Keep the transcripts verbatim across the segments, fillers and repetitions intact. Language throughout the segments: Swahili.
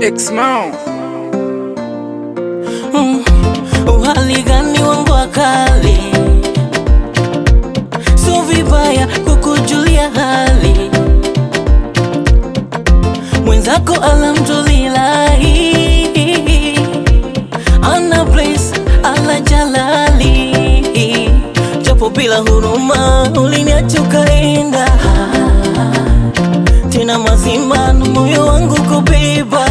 X-Mo. Mm, uhali gani wangu wakali, so vibaya kukujulia hali mwenzako alhamdulillahi, ana place ala jalali, japo bila huruma uliniacha ukaenda, tena mazima na moyo wangu kubeba,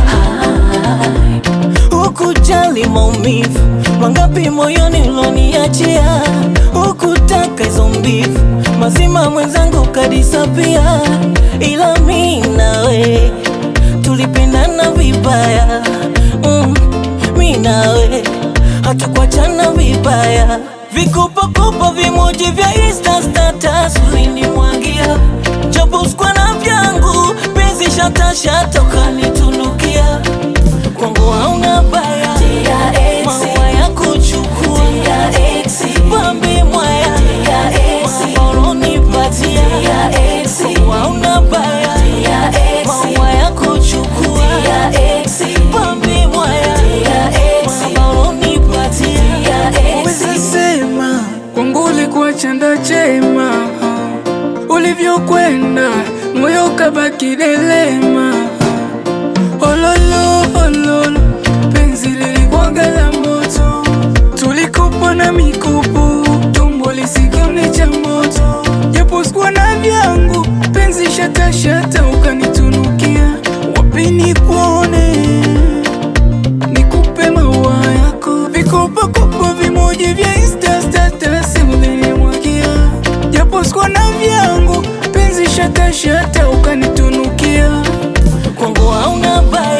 hukujali maumivu mangapi moyoni uloniachia, hukutaka hizo mbivu mazima mwenzangu kadisapia, ila mimi nawe tulipendana vibaya, mm, mimi nawe hatukuachana vibaya, vikopakopa vimoji vya Insta status ulinimwagia, japo sikuwa na vyangu penzi shata shata ukanitunukia, kwangu hauna baya, maua ya kuchukua pambe mwaya, maoro nipatia, kwangu hauna baya, maua ya kuchukua pambe mwaya, maoro nipatia. Weza sema kwangu ulikuwa chanda chema, ulivyokwenda moyo kabaki dilema. Ololo ololo penzi lilikuwaga la moto, tulikupa na mikupu tumbo lisikione cha moto, japo sikuwa na vyangu penzi shata shata ukanitunukia, wapi nikuone nikupe maua yako, vikopa kopa vimoji vya Insta status ulinimwagia, japo sikuwa na vyangu penzi shata shata ukanitunukia, kwangu hauna baya,